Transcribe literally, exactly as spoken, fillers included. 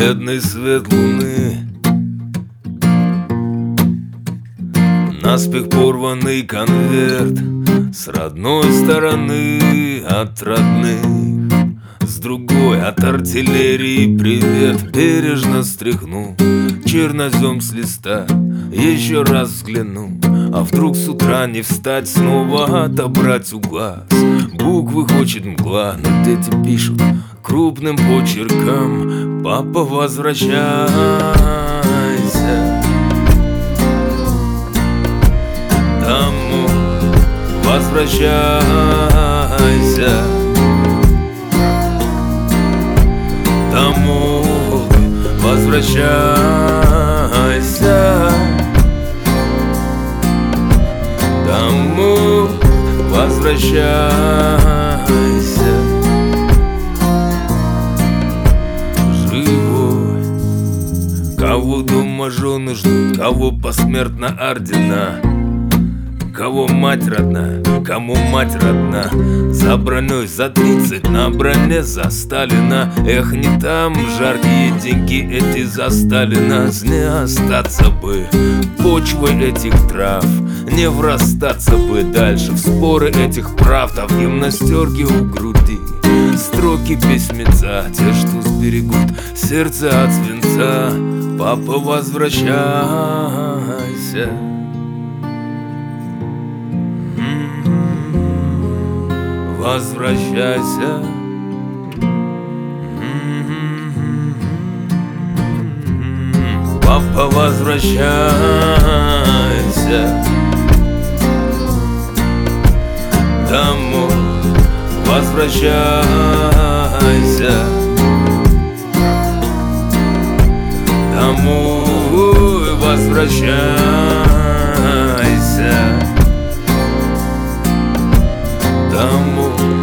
Бледный свет луны, наспех порванный конверт с родной стороны от родных, с другой от артиллерии привет. Бережно стряхну чернозем с листа, еще раз взгляну, а вдруг с утра не встать, снова отобрать у глаз. Буквы хочет мгла, но дети пишут крупным почерком: папа, возвращайся. Домой возвращайся. Домой возвращайся. Домой возвращайся. Живой. Кого дома жены ждут, кого посмертно ордена, кого мать родна, кому мать родна. За броней за тридцать, на броне за Сталина. Эх, не там жаркие деньги эти за Сталина. Не остаться бы почвой этих трав, не врастаться бы дальше в споры этих правд. А в гимнастерке у груди строки письмеца, те, что сберегут сердце от свинца. Папа, возвращайся. Возвращайся. Папа, возвращайся. Домой возвращайся. Домой возвращайся. Домой